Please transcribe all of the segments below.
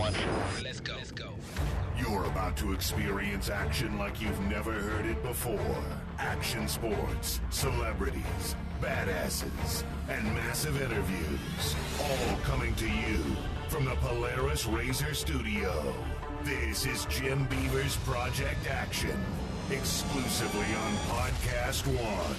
one. Let's go. You're about to experience action like you've never heard it before. Action sports, celebrities, badasses, and massive interviews. All coming to you from the Polaris Razor Studio. This is Jim Beaver's Project Action, exclusively on Podcast One.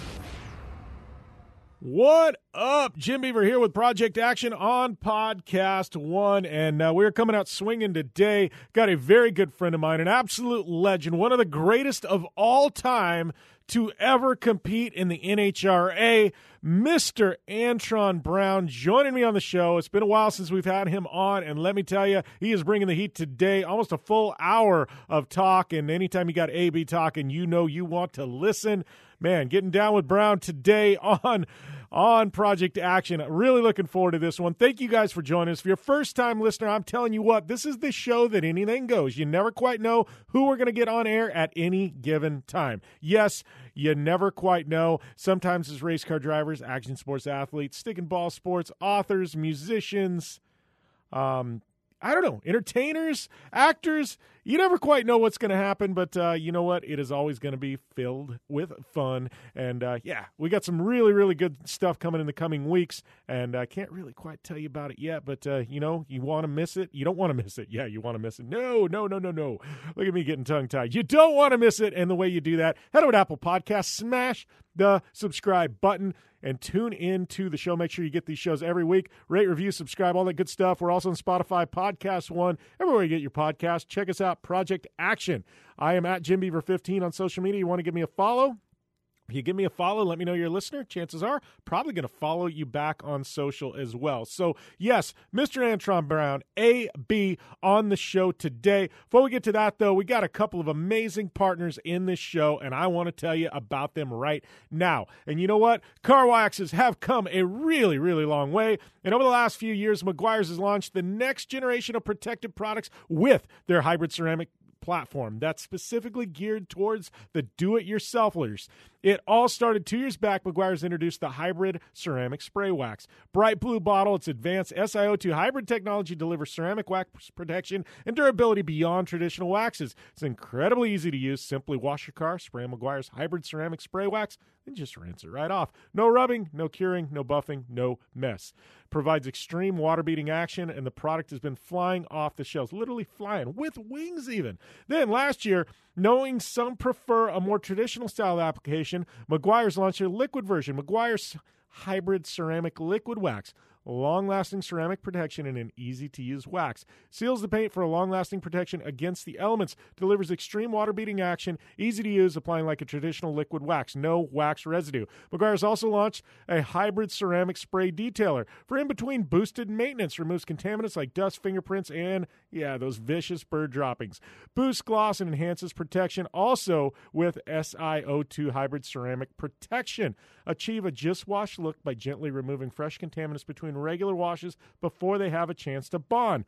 What up? Jim Beaver here with Project Action on Podcast One, and we're coming out swinging today. Got a very good friend of mine, an absolute legend, one of the greatest of all time to ever compete in the NHRA, Mr. Antron Brown, joining me on the show. It's been a while since we've had him on, and let me tell you, he is bringing the heat today. Almost a full hour of talk, and anytime you got AB talking, you know you want to listen. Man, getting down with Brown today on Project Action. Really looking forward to this one. Thank you guys for joining us. If you're a first-time listener, I'm telling you what, this is the show that anything goes. You never quite know who we're going to get on air at any given time. Yes, you never quite know. Sometimes it's race car drivers, action sports athletes, stick and ball sports, authors, musicians, I don't know, entertainers, actors. You never quite know what's going to happen, but you know what? It is always going to be filled with fun. And, yeah, we got some really, really good stuff coming in the coming weeks, and I can't really quite tell you about it yet, but, you know, you want to miss it? You don't want to miss it. Yeah, you want to miss it. No. Look at me getting tongue-tied. You don't want to miss it, and the way you do that, head over to Apple Podcasts, smash the subscribe button, and tune in to the show. Make sure you get these shows every week. Rate, review, subscribe, all that good stuff. We're also on Spotify, Podcast One, everywhere you get your podcast. Check us out, Project Action. I am at Jim Beaver 15 on social media. You want to give me a follow? If you give me a follow, let me know you're a listener. Chances are probably going to follow you back on social as well. So, yes, Mr. Antron Brown, AB, on the show today. Before we get to that, though, we got a couple of amazing partners in this show, and I want to tell you about them right now. And you know what? Car waxes have come a really, really long way. And over the last few years, Meguiar's has launched the next generation of protective products with their hybrid ceramic platform that's specifically geared towards the do-it-yourselfers. It all started 2 years back. Meguiar's introduced the hybrid ceramic spray wax. Bright blue bottle, its advanced SiO2 hybrid technology delivers ceramic wax protection and durability beyond traditional waxes. It's incredibly easy to use. Simply wash your car, spray Meguiar's hybrid ceramic spray wax, and just rinse it right off. No rubbing, no curing, no buffing, no mess. Provides extreme water-beating action, and the product has been flying off the shelves, literally flying, with wings even. Then last year, knowing some prefer a more traditional style application, Meguiar's launched a liquid version, Meguiar's hybrid ceramic liquid wax. Long-lasting ceramic protection and an easy-to-use wax. Seals the paint for a long-lasting protection against the elements. Delivers extreme water-beating action. Easy to use, applying like a traditional liquid wax. No wax residue. Meguiar's also launched a hybrid ceramic spray detailer for in-between boosted maintenance. Removes contaminants like dust, fingerprints, and, yeah, those vicious bird droppings. Boosts gloss and enhances protection. Also with SiO2 hybrid ceramic protection. Achieve a just wash look by gently removing fresh contaminants between regular washes before they have a chance to bond.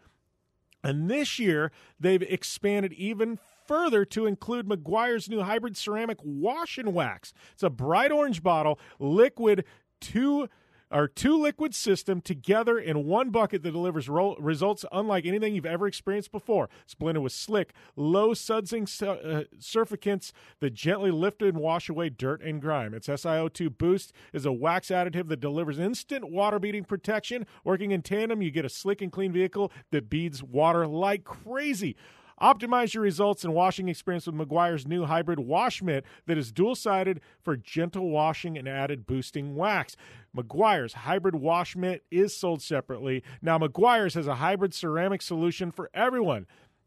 And this year, they've expanded even further to include Meguiar's new hybrid ceramic wash and wax. It's a bright orange bottle, liquid, two liquid system together in one bucket that delivers results unlike anything you've ever experienced before. It's blended with slick, low sudsing surfactants that gently lift and wash away dirt and grime. Its SiO2 Boost is a wax additive that delivers instant water-beating protection. Working in tandem, you get a slick and clean vehicle that beads water like crazy. Optimize your results and washing experience with Meguiar's new hybrid wash mitt that is dual-sided for gentle washing and added boosting wax. Meguiar's hybrid wash mitt is sold separately. Now, Meguiar's has a hybrid ceramic solution for everyone.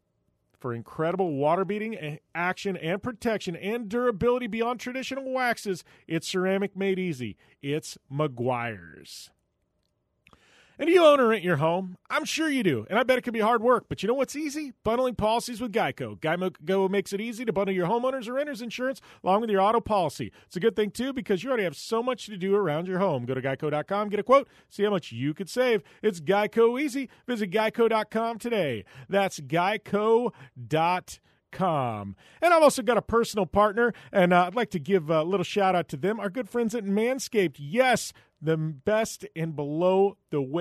For incredible water-beating action and protection and durability beyond traditional waxes, it's ceramic made easy. It's Meguiar's. And do you own or rent your home? I'm sure you do, and I bet it can be hard work. But you know what's easy? Bundling policies with Geico. Geico makes it easy to bundle your homeowners or renters insurance along with your auto policy. It's a good thing, too, because you already have so much to do around your home. Go to geico.com, get a quote, see how much you could save. It's Geico easy. Visit geico.com today. That's geico.com. And I've also got a personal partner, and I'd like to give a little shout out to them, our good friends at Manscaped. Yes, the best in below-the-waist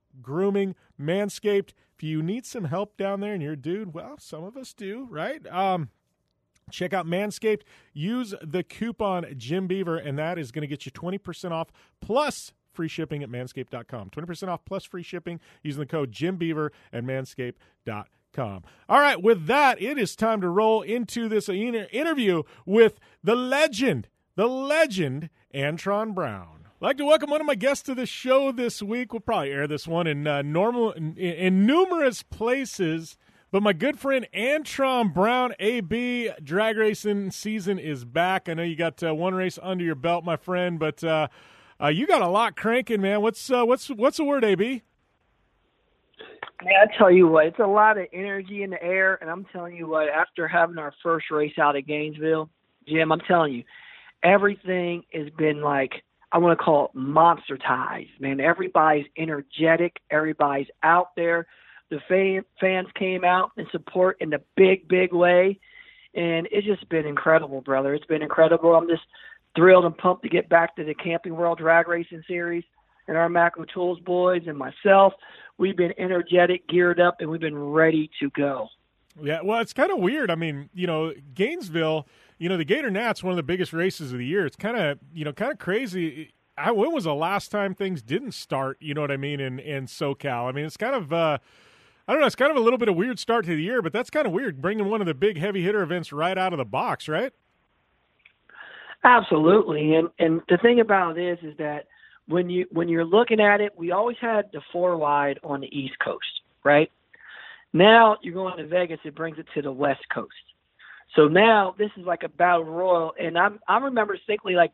grooming, Manscaped. If you need some help down there and you're a dude, well, some of us do, right? Check out Manscaped. Use the coupon JimBeaver, and that is going to get you 20% off plus free shipping at manscaped.com. 20% off plus free shipping using the code JimBeaver at manscaped.com. All right, with that, it is time to roll into this interview with the legend, Antron Brown. I'd like to welcome one of my guests to the show this week. We'll probably air this one in numerous places. But my good friend Antron Brown, AB, drag racing season is back. I know you got one race under your belt, my friend, but you got a lot cranking, man. What's the word, AB? Man, I tell you what, it's a lot of energy in the air, and I'm telling you what, after having our first race out at Gainesville, Jim, I'm telling you, everything has been like, I want to call it monster-tized, man. Everybody's energetic. Everybody's out there. The fans came out and support in a big, big way, and it's just been incredible, brother. It's been incredible. I'm just thrilled and pumped to get back to the Camping World Drag Racing Series, and our Macro Tools boys and myself, we've been energetic, geared up, and we've been ready to go. Yeah, well, it's kind of weird. I mean, Gainesville, the Gator Nat's one of the biggest races of the year. It's kind of crazy. When was the last time things didn't start, you know what I mean, in SoCal? I mean, it's kind of I don't know, it's kind of a little bit of a weird start to the year, but that's kind of weird, bringing one of the big heavy hitter events right out of the box, right? Absolutely. And the thing about it is that when you're looking at it, we always had the 4-wide on the East Coast, right? Now you're going to Vegas, it brings it to the West Coast. So now this is like a battle royal, and I remember distinctly like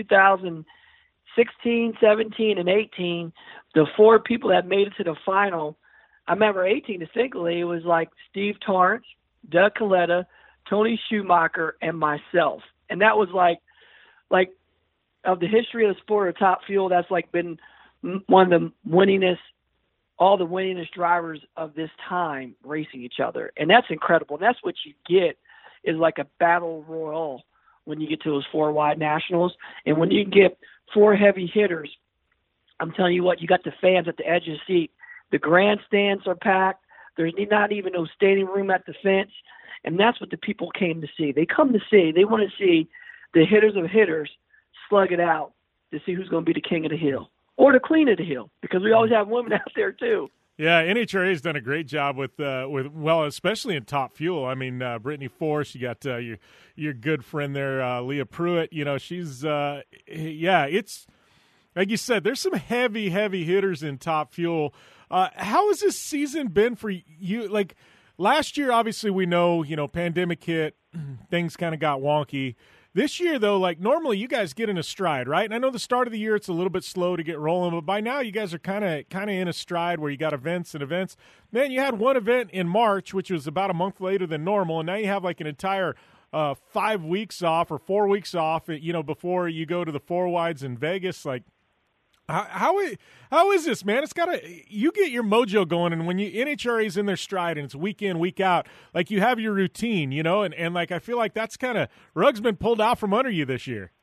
2016, 17, and 18, the 4 people that made it to the final. I remember 18 distinctly, it was like Steve Torrance, Doug Coletta, Tony Schumacher, and myself. And that was like of the history of the sport of Top Fuel, that's like been one of the winningest drivers of this time racing each other. And that's incredible. And that's what you get is like a battle royal when you get to those 4-wide nationals. And when you get 4 heavy hitters, I'm telling you what, you got the fans at the edge of the seat. The grandstands are packed. There's not even no standing room at the fence. And that's what the people came to see. They come to see. They want to see the hitters of hitters slug it out to see who's going to be the king of the hill or the queen of the hill, because we always have women out there too. Yeah, NHRA has done a great job with especially in Top Fuel. I mean, Brittany Force, you got your good friend there, Leah Pruitt. She's it's like you said, there's some heavy hitters in Top Fuel. How has this season been for you? Like last year, obviously we know, pandemic hit, things kind of got wonky. This year, though, like normally you guys get in a stride, right? And I know the start of the year it's a little bit slow to get rolling, but by now you guys are kind of in a stride where you got events. Man, you had one event in March, which was about a month later than normal, and now you have like an entire 5 weeks off or 4 weeks off, before you go to the 4-wides in Vegas. Like, how is this, man? You get your mojo going, and when NHRA's in their stride and it's week in, week out, like you have your routine, and like I feel like that's kind of rug's been pulled out from under you this year.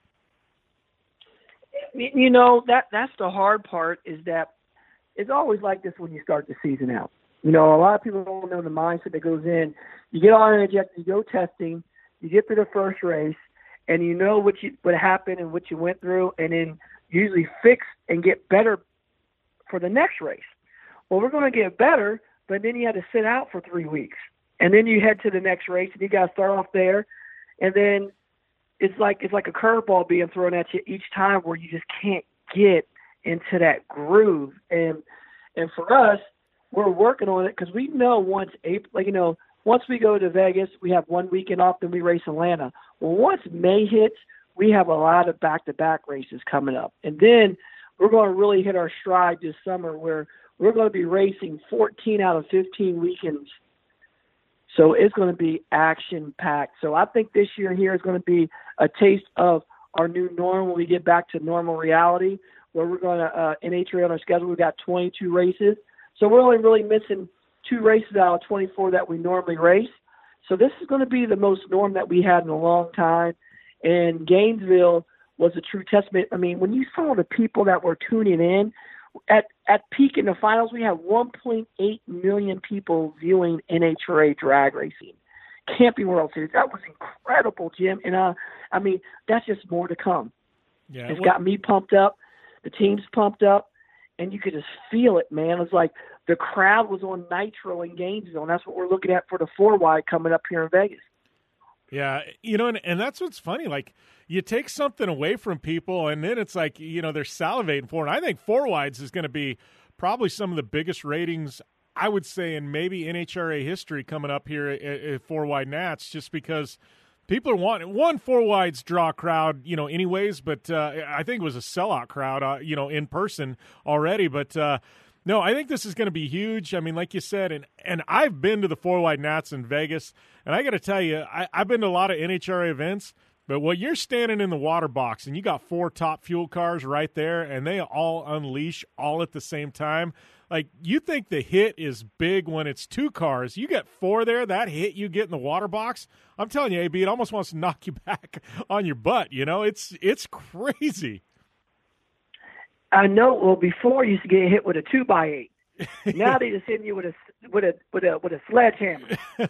That's the hard part, is that it's always like this when you start the season out. A lot of people don't know the mindset that goes in. You get all injected, you go testing, you get to the first race, and you know what happened and what you went through, and then usually fix and get better for the next race. Well, we're going to get better, but then you had to sit out for 3 weeks. And then you head to the next race, and you got to start off there. And then it's like a curveball being thrown at you each time, where you just can't get into that groove. And for us, we're working on it, because we know once we go to Vegas, we have 1 weekend off, then we race Atlanta. Well, once May hits, we have a lot of back-to-back races coming up. And then we're going to really hit our stride this summer, where we're going to be racing 14 out of 15 weekends. So it's going to be action-packed. So I think this year here is going to be a taste of our new norm when we get back to normal reality, where we're going to, NHRA on our schedule, we've got 22 races. So we're only really missing 2 races out of 24 that we normally race. So this is going to be the most norm that we had in a long time. And Gainesville was a true testament. I mean, when you saw the people that were tuning in, At peak in the finals, we had 1.8 million people viewing NHRA drag racing. Camping World Series. That was incredible, Jim. And, I mean, that's just more to come. Yeah, It's got me pumped up. The team's pumped up. And you could just feel it, man. It's like the crowd was on Nitro in Gainesville, and that's what we're looking at for the 4-wide coming up here in Vegas. Yeah, and that's what's funny. Like, you take something away from people, and then it's like, they're salivating for it. And I think 4-wides is going to be probably some of the biggest ratings, I would say, in maybe NHRA history coming up here at 4-wide Nats, just because people are wanting. 4-wides draw a crowd, anyways, but I think it was a sellout crowd, in person already. But no, I think this is going to be huge. I mean, like you said, and I've been to the 4-wide Nats in Vegas, and I got to tell you, I've been to a lot of NHRA events, but when you're standing in the water box and you got 4 top fuel cars right there, and they all unleash all at the same time, like, you think the hit is big when it's 2 cars. You get 4 there, that hit you get in the water box, I'm telling you, AB, it almost wants to knock you back on your butt. It's crazy. I know. Well, before you used to get hit with a 2x8. Now they just hit you with a sledgehammer.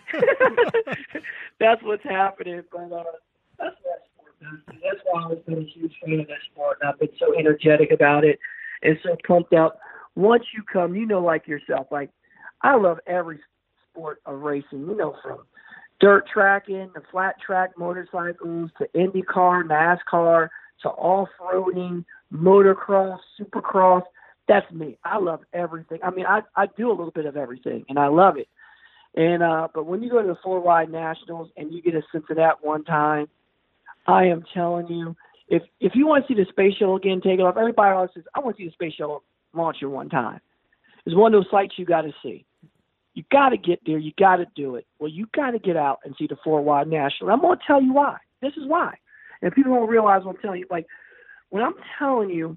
That's what's happening. But that's what sport does. That's why I've been a huge fan of that sport, and I've been so energetic about it and so pumped out. Once you come, like yourself, like, I love every sport of racing, from dirt tracking to flat track motorcycles to IndyCar, NASCAR to off-roading, motocross, supercross. That's me. I love everything. I mean, I do a little bit of everything, and I love it. And but when you go to the 4-wide Nationals and you get a sense of that one time, I am telling you, if you want to see the space shuttle again take off, everybody else says, I want to see the space shuttle launcher one time. It's one of those sights you got to see. You got to get there. You got to do it. Well, you got to get out and see the 4-wide National. I'm going to tell you why. This is why. And people don't realize what I'm telling you. Like, when I'm telling you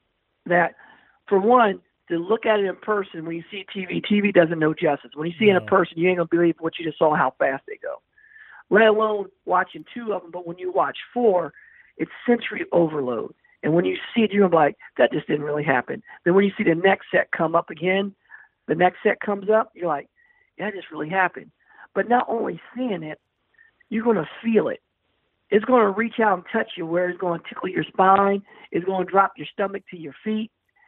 that, for one, to look at it in person, when you see TV doesn't know justice. When you see it in person, you ain't going to believe what you just saw, how fast they go. Let alone watching 2 of them. But when you watch 4, it's sensory overload. And when you see it, you're like, that just didn't really happen. Then when you see the next set come up again, the next set comes up, you're like, yeah, that just really happened. But not only seeing it, you're going to feel it. It's going to reach out and touch you where it's going to tickle your spine. It's going to drop your stomach to your feet.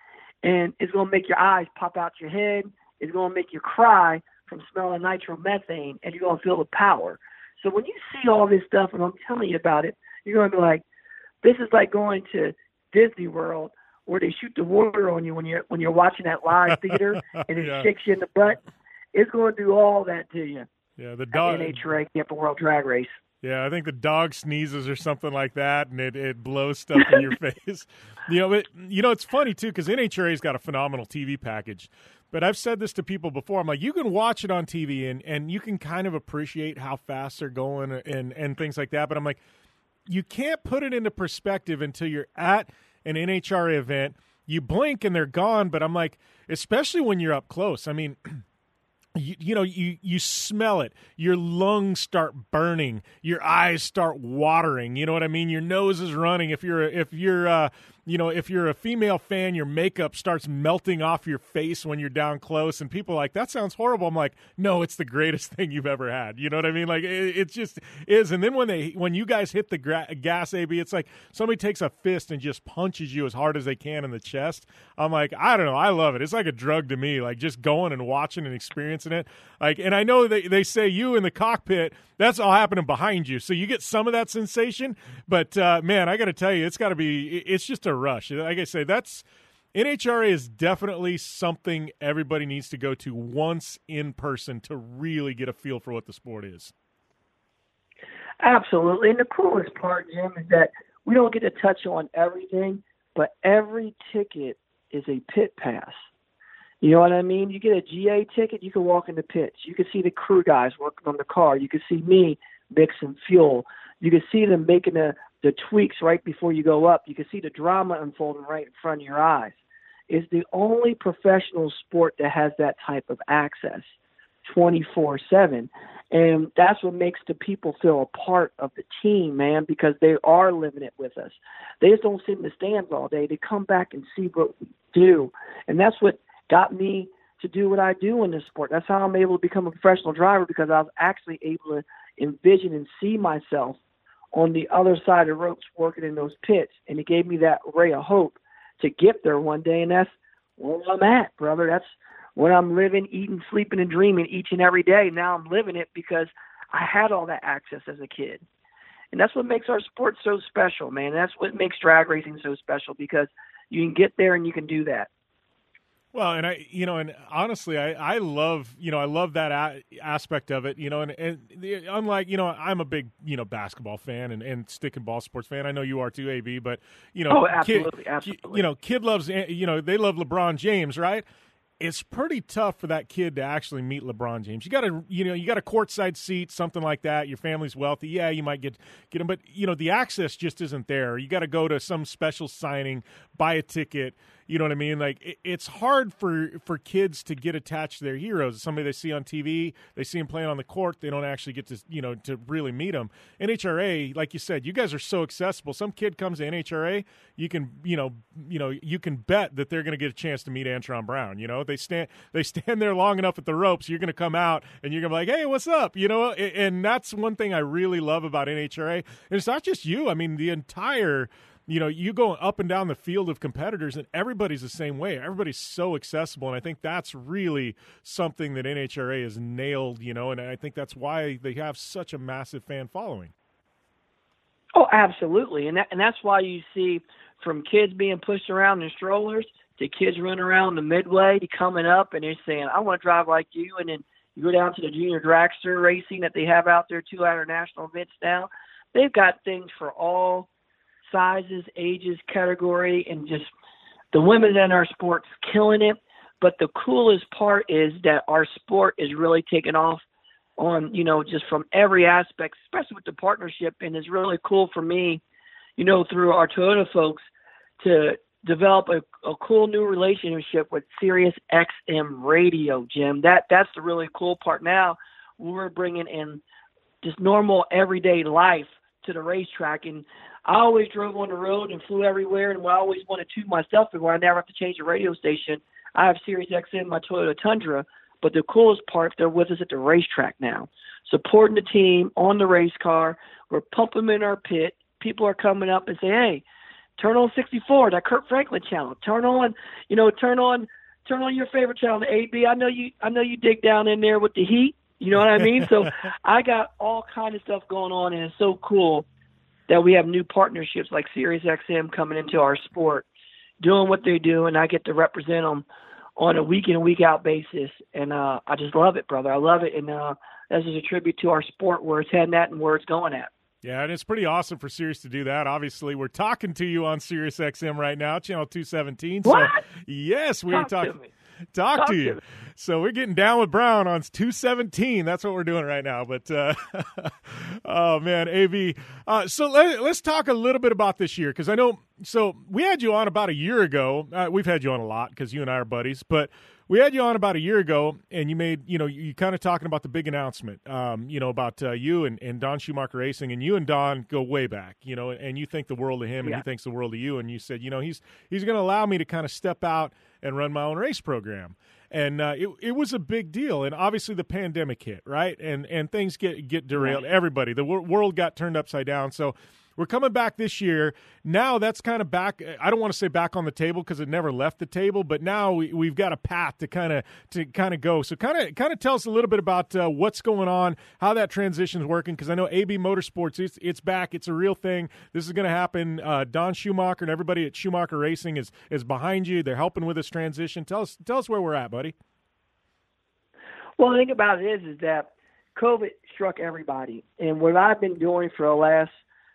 And it's going to make your eyes pop out your head. It's going to make you cry from smelling nitromethane, and you're going to feel the power. So when you see all this stuff, and I'm telling you about it, you're going to be like, this is like going to Disney World where they shoot the water on you when you're watching that live theater and it shakes you in the butt. It's going to do all that to you. Yeah, the dog NHRA Camping World Drag Race. Yeah, I think the dog sneezes or something like that, and it blows stuff in your face. But it's funny too because NHRA's got a phenomenal TV package. But I've said this to people before. I'm like, you can watch it on TV and you can kind of appreciate how fast they're going and things like that. But I'm like, you can't put it into perspective until you're at an NHRA event. You blink and they're gone. But I'm like, especially when you're up close. I mean, you smell it. Your lungs start burning. Your eyes start watering. You know what I mean? Your nose is running. If you're a female fan, your makeup starts melting off your face when you're down close. And people are like, that sounds horrible. I'm like, no, it's the greatest thing you've ever had. You know what I mean? Like it just is. And then when you guys hit the gas, AB, it's like somebody takes a fist and just punches you as hard as they can in the chest. I'm like, I don't know. I love it. It's like a drug to me. Like just going and watching and experiencing it. Like, and I know they say you in the cockpit, that's all happening behind you. So you get some of that sensation. But man, I got to tell you, it's just a rush. Like I say, NHRA is definitely something everybody needs to go to once in person to really get a feel for what the sport is. Absolutely. And the coolest part, Jim, is that we don't get to touch on everything, but every ticket is a pit pass. You know what I mean? You get a GA ticket, you can walk in the pits. You can see the crew guys working on the car. You can see me mixing fuel. You can see them making the tweaks right before you go up. You can see the drama unfolding right in front of your eyes. It's the only professional sport that has that type of access. 24/7. And that's what makes the people feel a part of the team, man, because they are living it with us. They just don't sit in the stands all day. They come back and see what we do. And that's what got me to do what I do in this sport. That's how I'm able to become a professional driver, because I was actually able to envision and see myself on the other side of the ropes working in those pits. And it gave me that ray of hope to get there one day. And that's where I'm at, brother. That's what I'm living, eating, sleeping, and dreaming each and every day. Now I'm living it because I had all that access as a kid. And that's what makes our sport so special, man. That's what makes drag racing so special, because you can get there and you can do that. Well, and and honestly, I love, I love that aspect of it, and unlike, I'm a big, basketball fan and stick and ball sports fan. I know you are too, AB, but, absolutely. Kid loves, they love LeBron James, right? It's pretty tough for that kid to actually meet LeBron James. You got to, you got a courtside seat, something like that. Your family's wealthy. Yeah, you might get him, but the access just isn't there. You got to go to some special signing, buy a ticket. You know what I mean? Like, it's hard for kids to get attached to their heroes. Somebody they see on TV, they see them playing on the court, they don't actually get to, to really meet them. NHRA, like you said, you guys are so accessible. Some kid comes to NHRA, you can, you can bet that they're going to get a chance to meet Antron Brown. They stand there long enough at the ropes, you're going to come out and you're going to be like, hey, what's up? And that's one thing I really love about NHRA. And it's not just you. I mean, the entire you go up and down the field of competitors, and everybody's the same way. Everybody's so accessible, and I think that's really something that NHRA has nailed, and I think that's why they have such a massive fan following. Oh, absolutely, and that's why you see from kids being pushed around in strollers to kids running around the midway coming up, and they're saying, I want to drive like you, and then you go down to the junior dragster racing that they have out there, 2 other national events now. They've got things for all sizes, ages, category, and just the women in our sport's killing it. But the coolest part is that our sport is really taking off on, just from every aspect, especially with the partnership. And it's really cool for me, through our Toyota folks to develop a cool new relationship with Sirius XM Radio, Jim. That's the really cool part now. We're bringing in just normal everyday life to the racetrack. And I always drove on the road and flew everywhere, and I always wanted to myself where I never have to change the radio station. I have Sirius XM, my Toyota Tundra, but the coolest part, they're with us at the racetrack now, supporting the team on the race car. We're pumping them in our pit. People are coming up and say, hey, turn on 64, that Kurt Franklin channel. Turn on your favorite channel, the AB. I know you dig down in there with the heat. You know what I mean? So I got all kind of stuff going on, and it's so cool that we have new partnerships like Sirius XM coming into our sport, doing what they do, and I get to represent them on a week in and week out basis. And I just love it, brother. I love it. And that's just a tribute to our sport, where it's heading at and where it's going at. Yeah, and it's pretty awesome for Sirius to do that. Obviously, we're talking to you on Sirius XM right now, channel 217. What? So, yes, we are talking. Talk to you. So we're getting down with Brown on 217. That's what we're doing right now. But, oh, man, AB. So let's talk a little bit about this year, because I know – so we had you on about a year ago. We've had you on a lot because you and I are buddies. But we had you on about a year ago, and you made – you kind of talking about the big announcement, about you and Don Schumacher Racing. And you and Don go way back, and you think the world of him, and he thinks the world of you. And you said, he's going to allow me to kind of step out and run my own race program. And it was a big deal. And obviously the pandemic hit, right? And things get derailed. Everybody, the world got turned upside down. So we're coming back this year. Now that's kind of back. I don't want to say back on the table because it never left the table, but now we've got a path to kind of go. So kind of tell us a little bit about what's going on, how that transition is working, because I know AB Motorsports, it's back. It's a real thing. This is going to happen. Don Schumacher and everybody at Schumacher Racing is behind you. They're helping with this transition. Tell us where we're at, buddy. Well, the thing about it is that COVID struck everybody, and what I've been doing for the last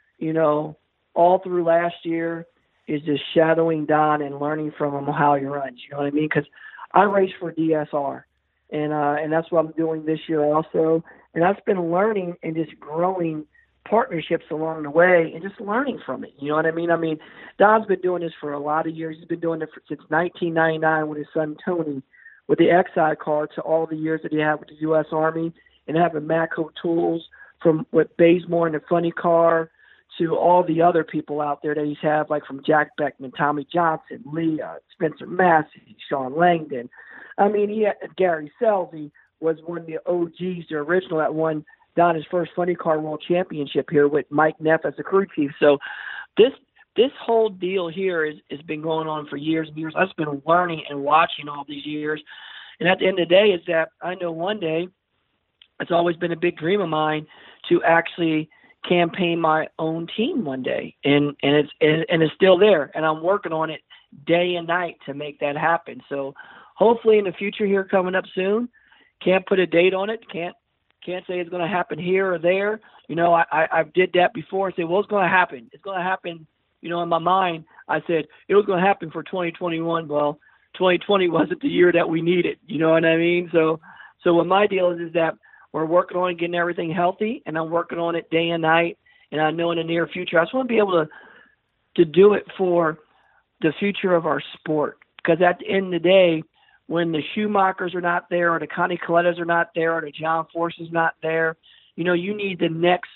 all through last year is just shadowing Don and learning from him how he runs. You know what I mean? Because I race for DSR, and that's what I'm doing this year also. And I've been learning and just growing partnerships along the way and just learning from it. You know what I mean? Don's been doing this for a lot of years. He's been doing it since 1999 with his son Tony, with the Exide card to all the years that he had with the U.S. Army, and having Matco Tools from with Bazemore and the Funny Car to all the other people out there that he's had, like from Jack Beckman, Tommy Johnson, Leah, Spencer Massey, Sean Langdon. I mean, he had Gary Selzy was one of the OGs, the original that won Don's first Funny Car World Championship here with Mike Neff as the crew chief. So this whole deal here has been going on for years and years. I've been learning and watching all these years. And at the end of the day is that I know one day it's always been a big dream of mine to actually campaign my own team one day. And it's still there. And I'm working on it day and night to make that happen. So hopefully in the future here coming up soon, can't put a date on it. Can't say it's going to happen here or there. You know, I did that before and said, well, it's going to happen. It's going to happen. You know, in my mind, I said it was going to happen for 2021. Well, 2020 wasn't the year that we needed. You know what I mean? So what my deal is that we're working on getting everything healthy, and I'm working on it day and night. And I know in the near future, I just want to be able to do it for the future of our sport. Because at the end of the day, when the Schumachers are not there, or the Connie Colettas are not there, or the John Force is not there, you know, you need the next,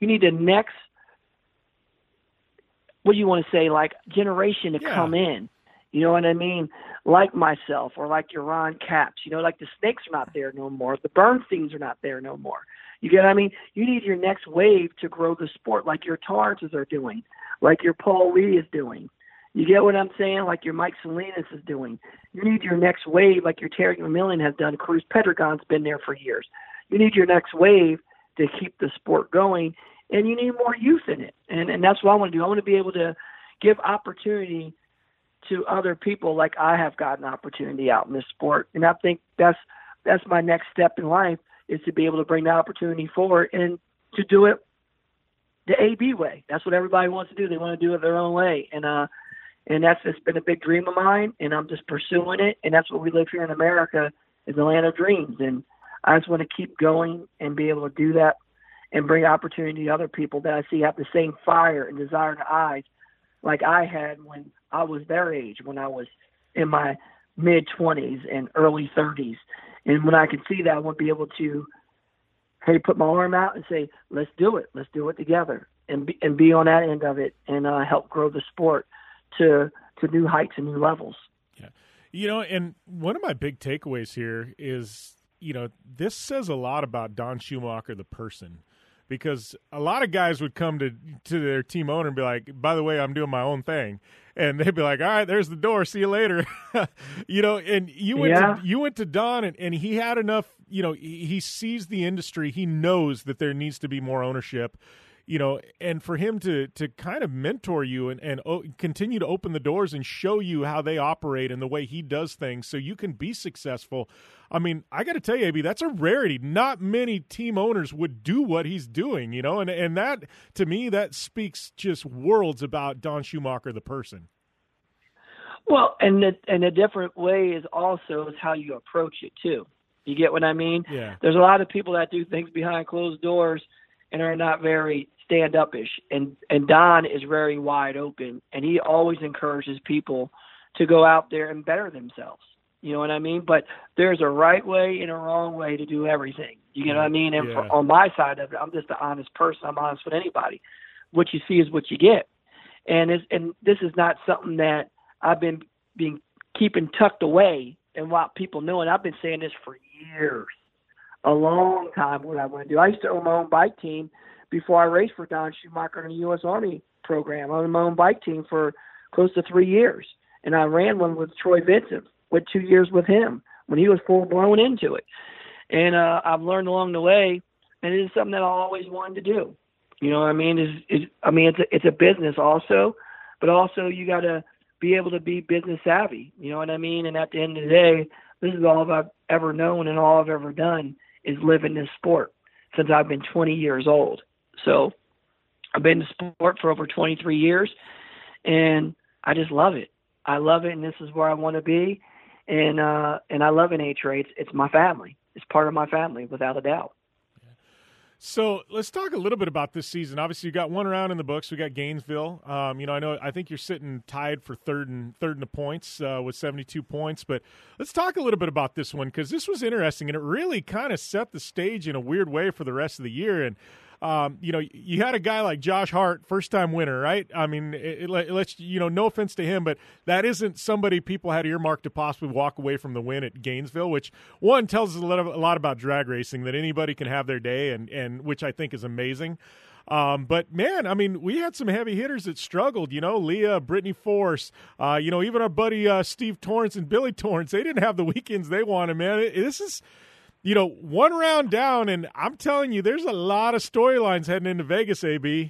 what do you want to say, like generation to come in. You know what I mean? Like myself, or like your Ron Capps, you know, like the Snakes are not there no more. The Bernsteins are not there no more. You get what I mean? You need your next wave to grow the sport, like your Torrances are doing, like your Paul Lee is doing. You get what I'm saying? Like your Mike Salinas is doing. You need your next wave, like your Terry McMillan has done. Cruz Pedregon's been there for years. You need your next wave to keep the sport going, and you need more youth in it. And that's what I want to do. I want to be able to give opportunity to other people like I have gotten opportunity out in this sport. And I think that's my next step in life, is to be able to bring the opportunity forward and to do it the AB way. That's what everybody wants to do. They want to do it their own way. And that's just been a big dream of mine, and I'm just pursuing it. And that's what we live here in America, is the land of dreams. And I just want to keep going and be able to do that and bring opportunity to other people that I see have the same fire and desire in the eyes like I had when I was their age, when I was in my mid-20s and early 30s. And when I can see that, I want to be able to, hey, put my arm out and say, let's do it. Let's do it together, and be on that end of it, and help grow the sport to new heights and new levels. Yeah. You know, and one of my big takeaways here is, you know, this says a lot about Don Schumacher, the person, because a lot of guys would come to their team owner and be like, by the way, I'm doing my own thing. And they'd be like, all right, there's the door. See you later. You know, and you went to Don, and he had enough, you know, he sees the industry. He knows that there needs to be more ownership, you know, and for him to kind of mentor you and continue to open the doors and show you how they operate and the way he does things so you can be successful. I mean, I got to tell you, AB, that's a rarity. Not many team owners would do what he's doing, you know, and that, to me, that speaks just worlds about Don Schumacher, the person. Well, and a different way is also how you approach it, too. You get what I mean? Yeah. There's a lot of people that do things behind closed doors and are not very stand-up-ish, and Don is very wide open, and he always encourages people to go out there and better themselves. You know what I mean? But there's a right way and a wrong way to do everything. You know what I mean? And on my side of it, I'm just an honest person. I'm honest with anybody. What you see is what you get. And this is not something that I've been keeping tucked away and want people know. And I've been saying this for years, a long time, what I want to do. I used to own my own bike team before I raced for Don Schumacher in the U.S. Army program. I owned my own bike team for close to 3 years. And I ran one with Troy Vincent, with 2 years with him when he was full blown into it. And I've learned along the way, and it is something that I always wanted to do. You know what I mean? It's a business also, but also you got to be able to be business savvy. You know what I mean? And at the end of the day, this is all I've ever known and all I've ever done is live in this sport since I've been 20 years old. So I've been in the sport for over 23 years, and I just love it. I love it, and this is where I want to be. And I love NHRA. It's my family. It's part of my family, without a doubt. So let's talk a little bit about this season. Obviously, you got one round in the books. We got Gainesville. I think you're sitting tied for third in the points with 72 points. But let's talk a little bit about this one because this was interesting, and it really kind of set the stage in a weird way for the rest of the year. And you had a guy like Josh Hart, first-time winner, right? I mean, let's no offense to him, but that isn't somebody people had earmarked to possibly walk away from the win at Gainesville, which, one, tells us a lot about drag racing, that anybody can have their day, and which I think is amazing. But, man, I mean, we had some heavy hitters that struggled, Leah, Brittany Force, even our buddy Steve Torrance and Billy Torrance. They didn't have the weekends they wanted, man. This is – one round down, and I'm telling you, there's a lot of storylines heading into Vegas, AB.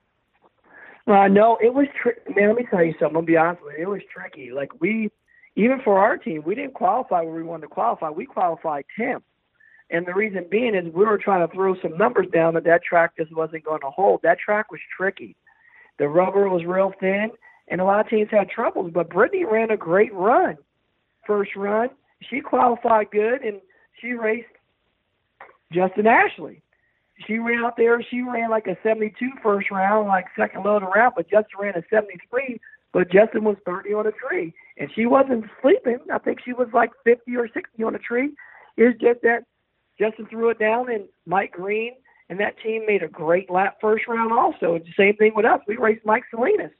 Well, no, it was man, let me tell you something. I'll be honest with you. It was tricky. Like, even for our team, we didn't qualify where we wanted to qualify. We qualified 10th. And the reason being is we were trying to throw some numbers down that track just wasn't going to hold. That track was tricky. The rubber was real thin, and a lot of teams had troubles. But Brittany ran a great run. First run, she qualified good, and she raced Justin Ashley. She ran out there. She ran like a 72 first round, like second load around, but Justin ran a 73. But Justin was 30 on a tree, and she wasn't sleeping. I think she was like 50 or 60 on a tree. It's just that Justin threw it down, and Mike Green and that team made a great lap first round also. It's the same thing with us. We raced Mike Salinas.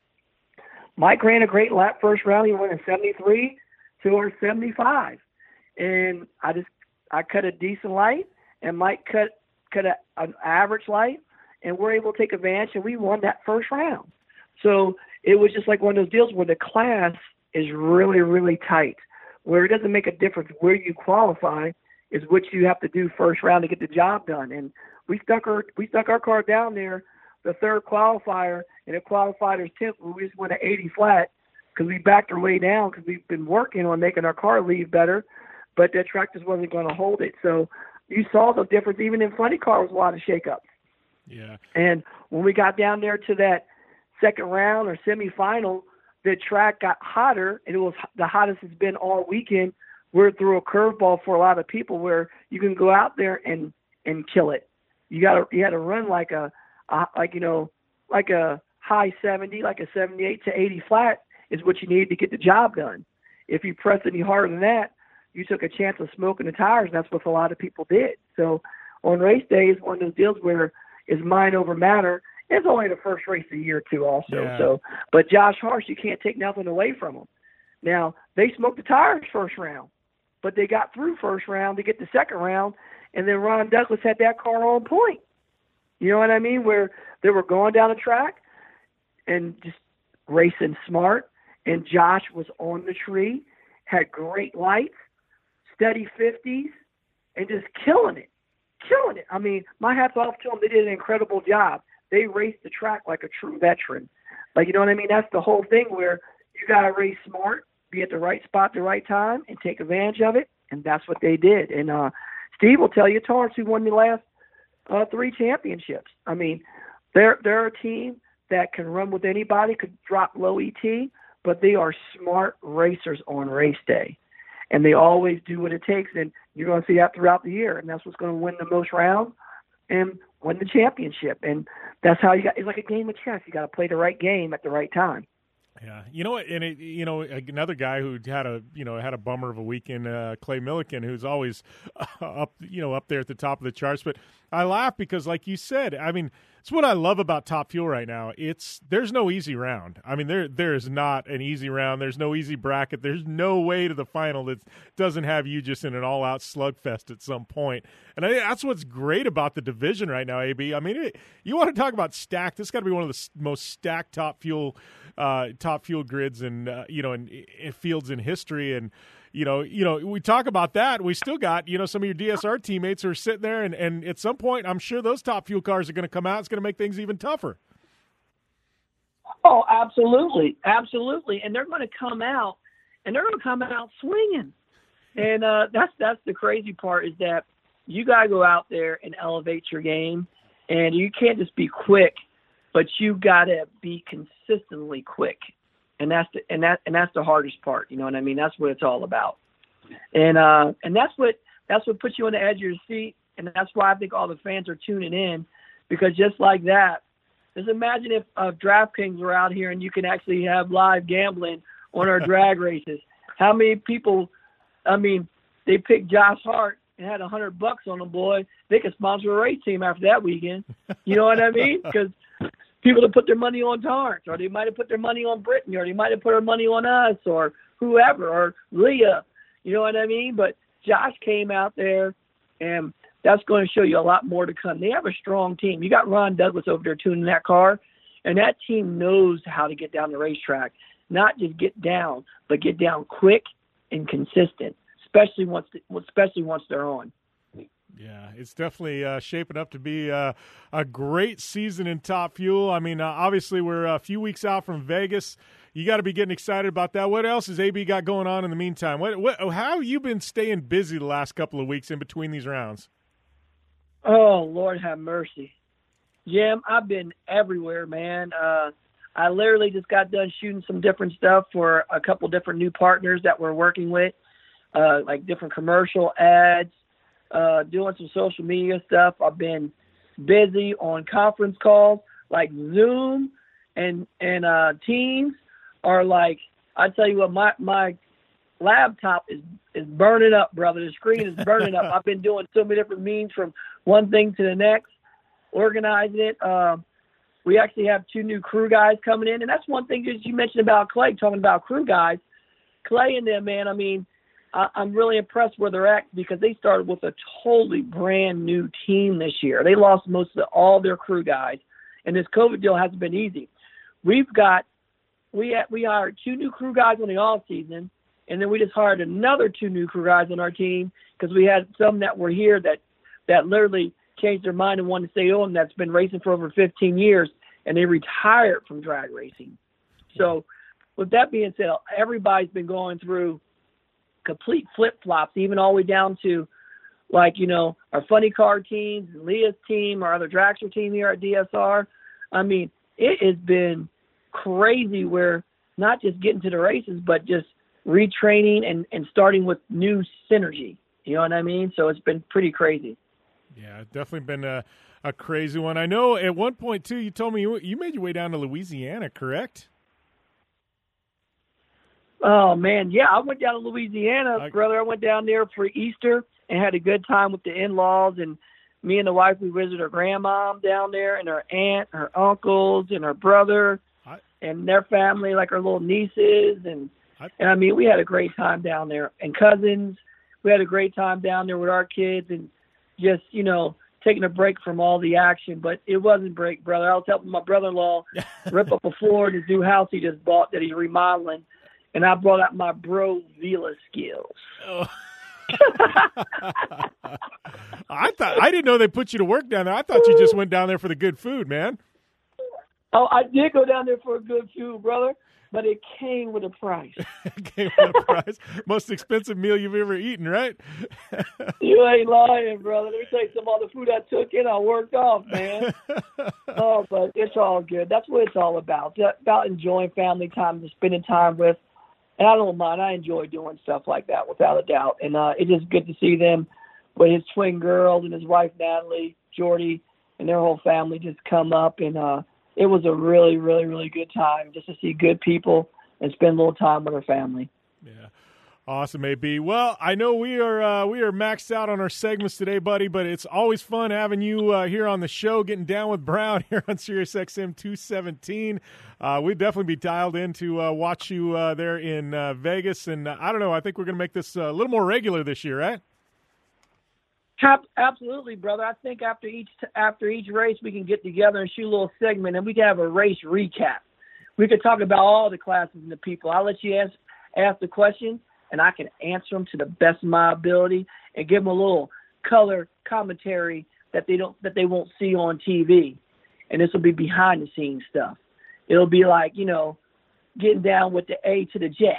Mike ran a great lap first round. He went a 73 to our 75. And I cut a decent light, and Mike cut an average light, and we're able to take advantage, and we won that first round. So it was just like one of those deals where the class is really, really tight, where it doesn't make a difference where you qualify, is what you have to do first round to get the job done. And we stuck our car down there, the third qualifier, and it qualified as 10th. We just went an 80 flat because we backed our way down because we've been working on making our car leave better. But that track just wasn't going to hold it. So you saw the difference. Even in funny car was a lot of shakeups. Yeah. And when we got down there to that second round or semifinal, the track got hotter, and it was the hottest it's been all weekend. We're through a curveball for a lot of people where you can go out there and kill it. You had to run like a high 70, like a 78 to 80 flat is what you need to get the job done. If you press any harder than that, you took a chance of smoking the tires, and that's what a lot of people did. So on race day, it's one of those deals where it's mind over matter. It's only the first race of the year, too, also. Yeah. So, but Josh Hart, you can't take nothing away from him. Now, they smoked the tires first round, but they got through first round to get the second round, and then Ron Douglas had that car on point. You know what I mean? Where they were going down the track and just racing smart, and Josh was on the tree, had great lights, steady 50s, and just killing it. I mean, my hat's off to them. They did an incredible job. They raced the track like a true veteran. Like, you know what I mean? That's the whole thing where you got to race smart, be at the right spot at the right time, and take advantage of it, and that's what they did. And Steve will tell you, Torrance, who won the last 3 championships. I mean, they're a team that can run with anybody, could drop low ET, but they are smart racers on race day. And they always do what it takes, and you're going to see that throughout the year. And that's what's going to win the most rounds and win the championship. And that's how it's like a game of chess. You got to play the right game at the right time. Yeah, you know what? And another guy who had a bummer of a weekend, Clay Milliken, who's always up there at the top of the charts. But I laugh because, like you said, I mean, it's what I love about Top Fuel right now. There's no easy round. I mean, there is not an easy round. There's no easy bracket. There's no way to the final that doesn't have you just in an all-out slugfest at some point. And that's what's great about the division right now, AB. I mean, you want to talk about stacked? This got to be one of the most stacked Top Fuel grids and in fields in history. And we talk about that. We still got some of your DSR teammates who are sitting there, and at some point, I'm sure those Top Fuel cars are going to come out. It's going to make things even tougher. Oh, absolutely, and they're going to come out, swinging. And that's the crazy part, is that you got to go out there and elevate your game, and you can't just be quick, but you got to be consistently quick. And that's the hardest part. You know what I mean? That's what it's all about. And that's what puts you on the edge of your seat. and that's why I think all the fans are tuning in, because just like that, just imagine if DraftKings were out here and you can actually have live gambling on our drag races. How many people, I mean, they picked Josh Hart and had $100 on them, boy. They could sponsor a race team after that weekend. You know what I mean? Because people have put their money on Torrance, or they might have put their money on Brittany, or they might have put their money on us, or whoever, or Leah. You know what I mean? But Josh came out there, and that's going to show you a lot more to come. They have a strong team. You got Ron Douglas over there tuning that car, and that team knows how to get down the racetrack. Not just get down, but get down quick and consistent, especially once they're on. Yeah, it's definitely shaping up to be a great season in Top Fuel. I mean, obviously we're a few weeks out from Vegas. You got to be getting excited about that. What else has AB got going on in the meantime? How have you been staying busy the last couple of weeks in between these rounds? Oh, Lord have mercy. Jim, I've been everywhere, man. I literally just got done shooting some different stuff for a couple different new partners that we're working with, like different commercial ads, doing some social media stuff. I've been busy on conference calls, like Zoom and Teams are like, I tell you what, my laptop is burning up, brother. The screen is burning up. I've been doing so many different means from one thing to the next, organizing it. We actually have 2 new crew guys coming in, and that's one thing that you mentioned about Clay, talking about crew guys. Clay and them, man, I mean, I'm really impressed where they're at, because they started with a totally brand new team this year. They lost all their crew guys, and this COVID deal hasn't been easy. We hired 2 new crew guys on the off season, and then we just hired another 2 new crew guys on our team, because we had some that were here that literally changed their mind and wanted to stay on, that's been racing for over 15 years, and they retired from drag racing. So with that being said, everybody's been going through complete flip-flops, even all the way down to, like, you know, our funny car teams, Leah's team, our other dragster team here at DSR. I mean, it has been crazy, where not just getting to the races, but just retraining and starting with new synergy. You know what I mean? So it's been pretty crazy. Yeah, it's definitely been a crazy one. I know at one point, too, you told me you made your way down to Louisiana, correct? Oh, man, yeah, I went down to Louisiana, brother. I went down there for Easter and had a good time with the in-laws. And me and the wife, we visited her grandmom down there, and her aunt, her uncles, and her brother, and their family, like her little nieces. And I mean, we had a great time down there. And cousins, we had a great time down there with our kids, and just, you know, taking a break from all the action. But it wasn't break, brother. I was helping my brother-in-law rip up a floor in his new house he just bought that he's remodeling. And I brought out my Bro Vila skills. Oh. I didn't know they put you to work down there. I thought you just went down there for the good food, man. Oh, I did go down there for good food, brother, but it came with a price. It came with a price. Most expensive meal you've ever eaten, right? You ain't lying, brother. Let me tell you, some of the food I took in, I worked off, man. Oh, but it's all good. That's what it's all about. It's about enjoying family time and spending time with. And I don't mind. I enjoy doing stuff like that, without a doubt. And it's just good to see them with his twin girls and his wife, Natalie, Jordy, and their whole family just come up. And it was a really, really, really good time just to see good people and spend a little time with our family. Yeah. Awesome, AB. Well, I know we are maxed out on our segments today, buddy, but it's always fun having you here on the show, getting down with Brown here on SiriusXM 217. We'd definitely be dialed in to watch you there in Vegas, and I don't know, I think we're going to make this a little more regular this year, right? Absolutely, brother. I think after each race, we can get together and shoot a little segment, and we can have a race recap. We could talk about all the classes and the people. I'll let you ask the questions, and I can answer them to the best of my ability and give them a little color commentary that they won't see on TV. And this will be behind the scenes stuff. It'll be like, you know, getting down with the A to the J.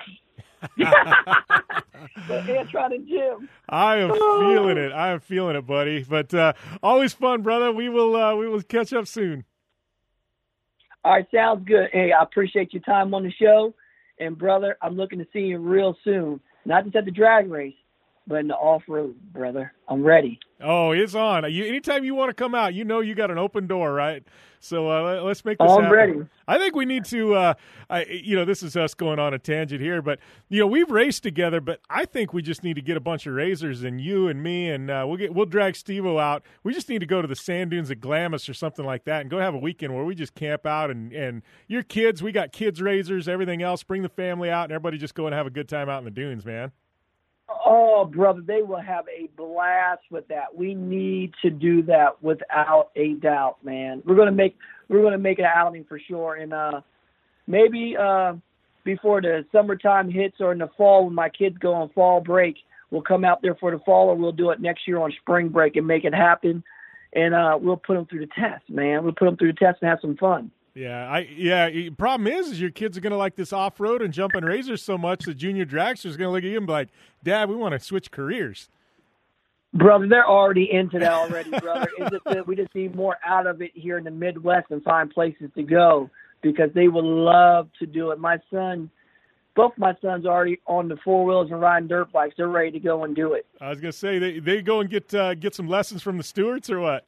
But Antron and Jim. I am feeling it. I am feeling it, buddy. But always fun, brother. We will catch up soon. All right, sounds good. Hey, I appreciate your time on the show. And, brother, I'm looking to see you real soon. Not just at the drag race, but in the off-road, brother. I'm ready. Oh, it's on. Anytime you want to come out, you got an open door, right? So let's make this I'm happen. ready. I think we need to, this is us going on a tangent here, but, we've raced together, but I think we just need to get a bunch of razors, and you and me, and we'll drag Steve-O out. We just need to go to the sand dunes at Glamis or something like that and go have a weekend where we just camp out, and your kids, we got kids razors, everything else, bring the family out, and everybody just go and have a good time out in the dunes, man. Oh, brother, they will have a blast with that. We need to do that without a doubt, man. We're gonna make an outing for sure, and maybe before the summertime hits or in the fall when my kids go on fall break, we'll come out there for the fall, or we'll do it next year on spring break and make it happen. And we'll put them through the test, man. We'll put them through the test and have some fun. Problem is your kids are going to like this off-road and jumping razors so much that Junior Dragster is going to look at you and be like, Dad, we want to switch careers. Brother, they're already into that already, brother. It's just that we just need more out of it here in the Midwest and find places to go because they would love to do it. Both my sons are already on the four wheels and riding dirt bikes. They're ready to go and do it. I was going to say, they go and get some lessons from the Stewarts or what?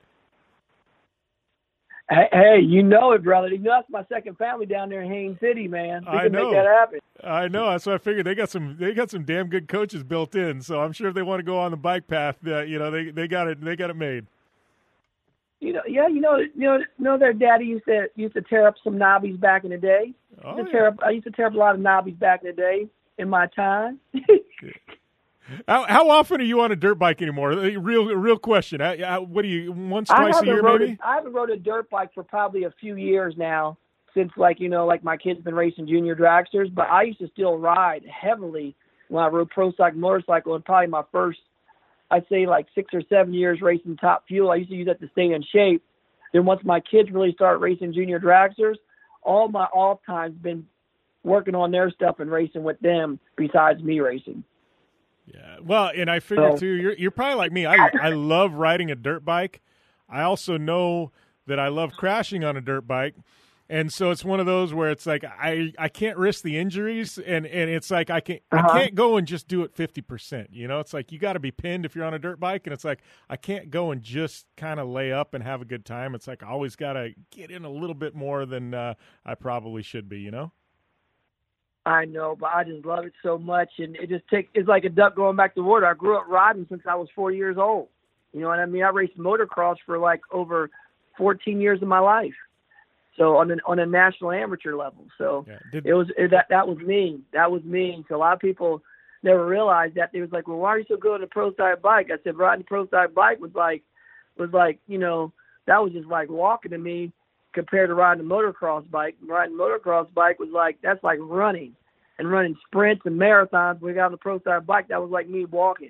Hey, you know it, brother. You know that's my second family down there in Haines City, man. We can make that happen. I know. That's what I figured. They got some damn good coaches built in. So I'm sure if they want to go on the bike path, they got it made. Their daddy used to tear up some knobbies back in the day. I used to tear up a lot of knobbies back in the day in my time. How often are you on a dirt bike anymore? Real question. What do you, once, twice a year maybe? I haven't rode a dirt bike for probably a few years now since, like my kids been racing Junior Dragsters. But I used to still ride heavily when I rode Pro Stock motorcycle, and probably my first, I'd say, like 6 or 7 years racing Top Fuel. I used to use that to stay in shape. Then once my kids really started racing Junior Dragsters, all my off time's been working on their stuff and racing with them besides me racing. Yeah, well, and I figure too, you're probably like me. I love riding a dirt bike. I also know that I love crashing on a dirt bike, and so it's one of those where it's like I can't risk the injuries, and it's like I can't go and just do it 50%. It's like you got to be pinned if you're on a dirt bike, and it's like I can't go and just kind of lay up and have a good time. It's like I always got to get in a little bit more than I probably should be. I know, but I just love it so much, and it's like a duck going back to water. I grew up riding since I was 4 years old. You know what I mean? I raced motocross for like over 14 years of my life. So on a national amateur level. So that was me. That was me. So a lot of people never realized that. They was like, well, why are you so good on a pro style bike? I said riding a pro style bike was like that was just like walking to me. Compared to riding a motocross bike. Riding a motocross bike was that's like running sprints and marathons. We got on the pro style bike. That was like me walking.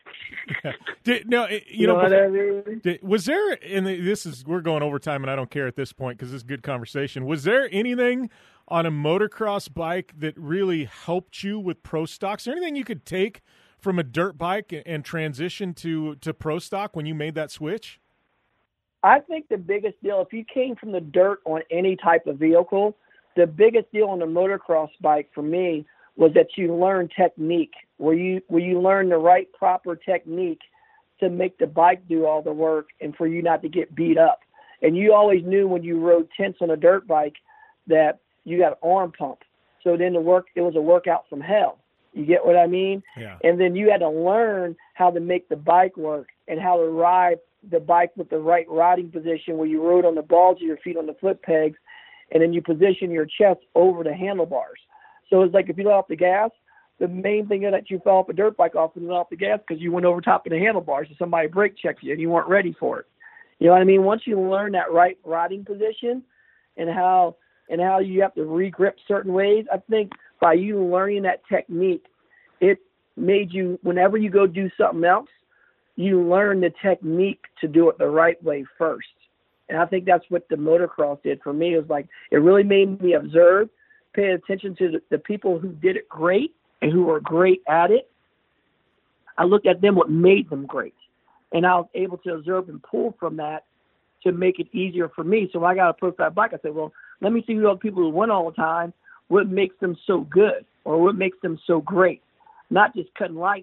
Was there, and we're going overtime and I don't care at this point because this is good conversation. Was there anything on a motocross bike that really helped you with pro stocks? Is there anything you could take from a dirt bike and transition to pro stock when you made that switch? I think the biggest deal, if you came from the dirt on any type of vehicle, the biggest deal on the motocross bike for me was that you learn technique, where you learn the right proper technique to make the bike do all the work and for you not to get beat up. And you always knew when you rode tense on a dirt bike that you got an arm pump. So then it was a workout from hell. You get what I mean? Yeah. And then you had to learn how to make the bike work and how to ride the bike with the right riding position where you rode on the balls of your feet on the foot pegs, and then you position your chest over the handlebars. So it's like if you let off the gas, the main thing that you fell off a dirt bike off and let off the gas because you went over top of the handlebars and somebody brake checked you and you weren't ready for it. You know what I mean? Once you learn that right riding position and how you have to re-grip certain ways, I think by you learning that technique, it made you, whenever you go do something else, you learn the technique to do it the right way first. And I think that's what the motocross did for me. It was like, it really made me observe, pay attention to the people who did it great and who were great at it. I looked at them, what made them great. And I was able to observe and pull from that to make it easier for me. So when I got a prototype bike, I said, well, let me see who are the people who win all the time, what makes them so good or what makes them so great. Not just cutting lights, but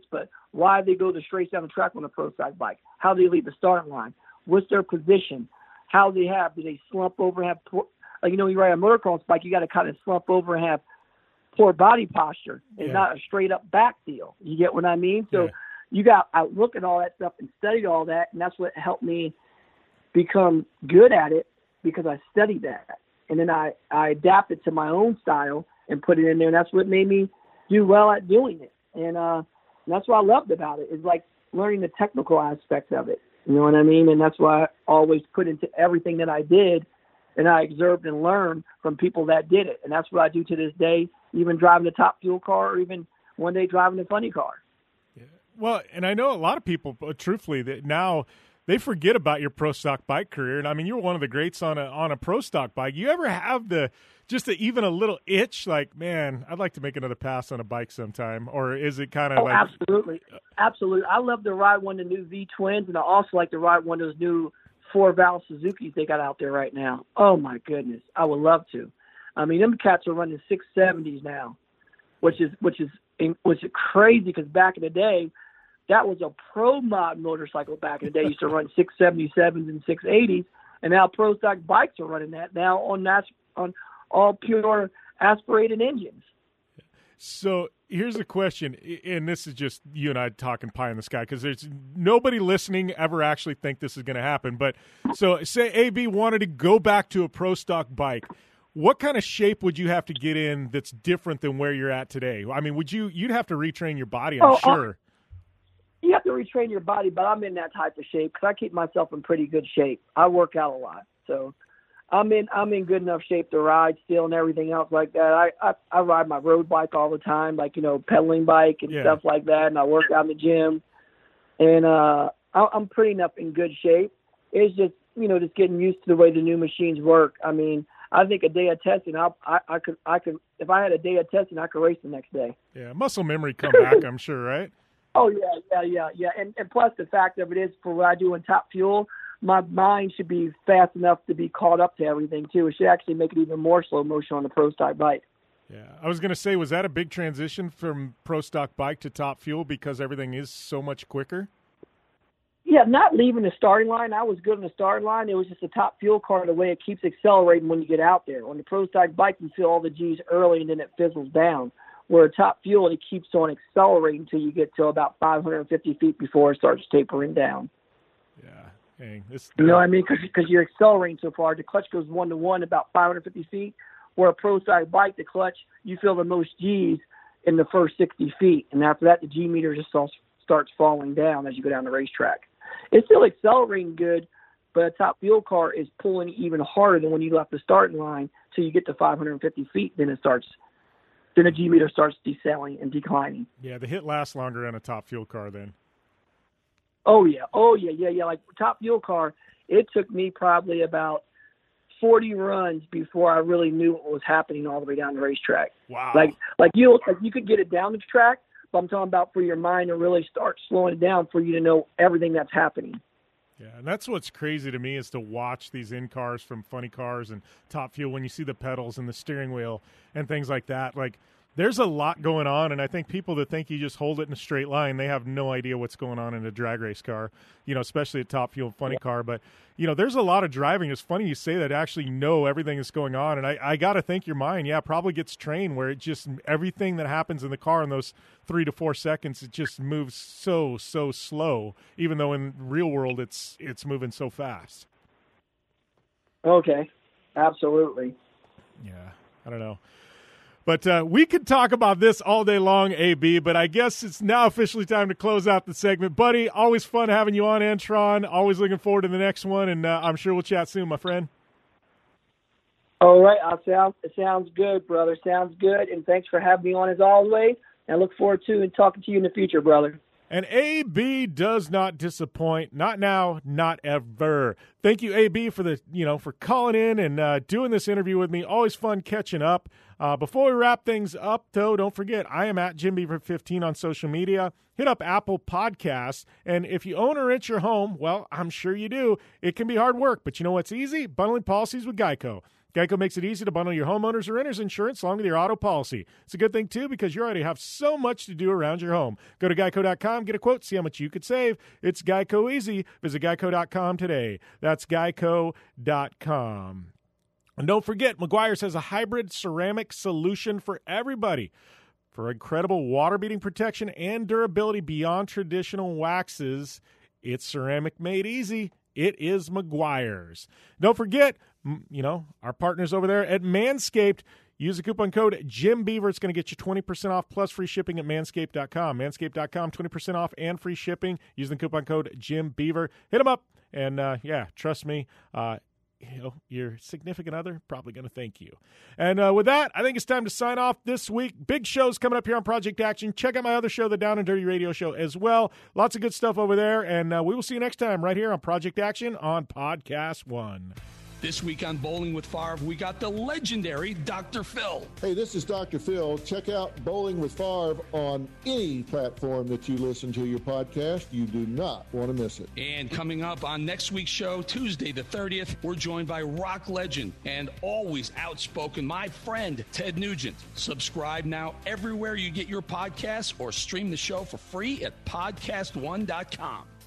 why they go the straight down the track on a pro stock bike, how they leave the starting line, what's their position, how they have, do they slump over and have poor, like, you ride a motocross bike, you got to kind of slump over and have poor body posture. It's not a straight up back deal. You get what I mean? So I look at all that stuff and studied all that, and that's what helped me become good at it, because I studied that. And then I adapted to my own style and put it in there, and that's what made me do well at doing it. And that's what I loved about it, is like learning the technical aspects of it. You know what I mean? And that's why I always put into everything that I did, and I observed and learned from people that did it. And that's what I do to this day, even driving the Top Fuel car, or even one day driving a funny car. Yeah. Well, and I know a lot of people, truthfully, that now they forget about your pro stock bike career. And I mean, you were one of the greats on a pro stock bike. You ever have even a little itch, like, man, I'd like to make another pass on a bike sometime? Or is it kind of like... Absolutely. Absolutely. I love to ride one of the new V-twins, and I also like to ride one of those new 4-valve Suzukis they got out there right now. Oh, my goodness. I would love to. I mean, them cats are running 670s now, which is crazy, because back in the day, that was a pro mod motorcycle back in the day. Used to run 677s and 680s, and now pro stock bikes are running that now on all pure aspirated engines. So here's a question, and this is just you and I talking pie in the sky, because there's nobody listening ever actually think this is going to happen. But so say AB wanted to go back to a pro stock bike. What kind of shape would you have to get in that's different than where you're at today? I mean, you'd have to retrain your body, I'm sure. You have to retrain your body, but I'm in that type of shape because I keep myself in pretty good shape. I work out a lot, so I'm in good enough shape to ride still and everything else like that. I ride my road bike all the time, like, pedaling bike and stuff like that, and I work out in the gym, and I'm pretty enough in good shape. It's just just getting used to the way the new machines work. I mean, I think a day of testing, I could if I had a day of testing, I could race the next day. Yeah, muscle memory come back, I'm sure, right? Oh, yeah. And plus the fact of it is, for what I do in Top Fuel, my mind should be fast enough to be caught up to everything, too. It should actually make it even more slow motion on the Pro Stock bike. Yeah, I was going to say, was that a big transition from Pro Stock bike to Top Fuel because everything is so much quicker? Yeah, not leaving the starting line. I was good on the starting line. It was just a Top Fuel car, the way it keeps accelerating when you get out there. On the Pro Stock bike, you feel all the G's early, and then it fizzles down. Where Top Fuel, it keeps on accelerating until you get to about 550 feet before it starts tapering down. Yeah. Hey, you know what I mean? Because you're accelerating so far. The clutch goes 1-to-1 about 550 feet. Where a pro stock bike, the clutch, you feel the most G's in the first 60 feet. And after that, the G meter just starts falling down as you go down the racetrack. It's still accelerating good, but a Top Fuel car is pulling even harder than when you left the starting line till you get to 550 feet. Then the G meter starts decelerating and declining. Yeah, the hit lasts longer on a Top Fuel car then. Oh, yeah. Like Top Fuel car, it took me probably about 40 runs before I really knew what was happening all the way down the racetrack. Wow. Like you could get it down the track, but I'm talking about for your mind to really start slowing it down for you to know everything that's happening. Yeah, and that's what's crazy to me is to watch these in-cars from Funny Cars and Top Fuel when you see the pedals and the steering wheel and things like that. Like, there's a lot going on, and I think people that think you just hold it in a straight line, they have no idea what's going on in a drag race car, especially a Top Fuel Funny Car. But, there's a lot of driving. It's funny you say that, actually know everything that's going on. And I got to think your mind, probably gets trained where it just, everything that happens in the car in those 3 to 4 seconds, it just moves so slow, even though in real world it's moving so fast. Okay, absolutely. Yeah, I don't know. But we could talk about this all day long, AB, but I guess it's now officially time to close out the segment. Buddy, always fun having you on, Antron. Always looking forward to the next one, and I'm sure we'll chat soon, my friend. All right. It sounds good, brother. Sounds good, and thanks for having me on as always. I look forward to and talking to you in the future, brother. And AB does not disappoint. Not now, not ever. Thank you, AB, for for calling in and doing this interview with me. Always fun catching up. Before we wrap things up, though, don't forget, I am at JimBeaver15 on social media. Hit up Apple Podcasts. And if you own or rent your home, well, I'm sure you do. It can be hard work, but you know what's easy? Bundling policies with Geico. Geico makes it easy to bundle your homeowners or renters insurance along with your auto policy. It's a good thing, too, because you already have so much to do around your home. Go to geico.com, get a quote, see how much you could save. It's Geico Easy. Visit geico.com today. That's geico.com. And don't forget, Meguiar's has a hybrid ceramic solution for everybody. For incredible water-beating protection and durability beyond traditional waxes, it's ceramic made easy. It is Meguiar's. Don't forget, our partners over there at Manscaped. Use the coupon code JimBeaver. It's going to get you 20% off plus free shipping at manscaped.com. Manscaped.com, 20% off and free shipping. Use the coupon code JimBeaver. Hit them up. And, trust me, your significant other probably going to thank you. And with that, I think it's time to sign off this week. Big shows coming up here on Project Action. Check out my other show, the Down and Dirty Radio Show, as well. Lots of good stuff over there. And we will see you next time right here on Project Action on Podcast One. This week on Bowling with Favre, we got the legendary Dr. Phil. Hey, this is Dr. Phil. Check out Bowling with Favre on any platform that you listen to your podcast. You do not want to miss it. And coming up on next week's show, Tuesday the 30th, we're joined by rock legend and always outspoken, my friend, Ted Nugent. Subscribe now everywhere you get your podcasts or stream the show for free at podcastone.com.